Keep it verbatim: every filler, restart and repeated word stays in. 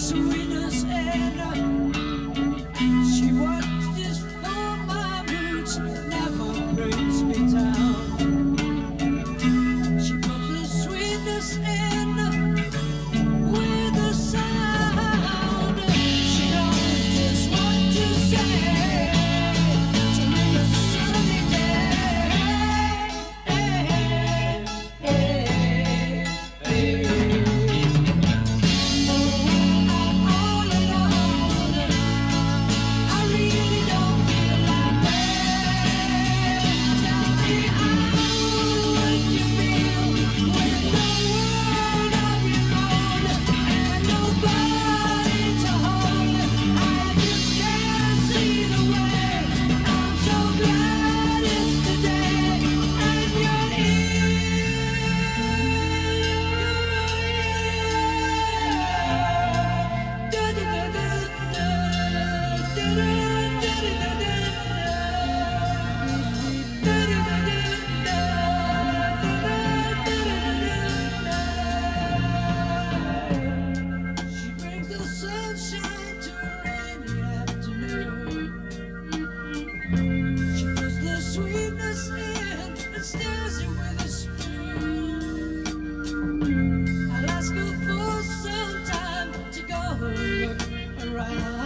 sweetness and uh, she watches for my roots, never brings me down. She puts the sweetness in uh, with a sound. She knows just what to say to make a sunny day. Hey, hey, hey, hey. I'll ask her for some time to go look around.